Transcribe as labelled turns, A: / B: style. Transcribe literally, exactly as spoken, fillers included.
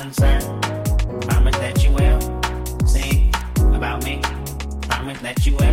A: concerned. Promise that you will sing about me. Promise that you will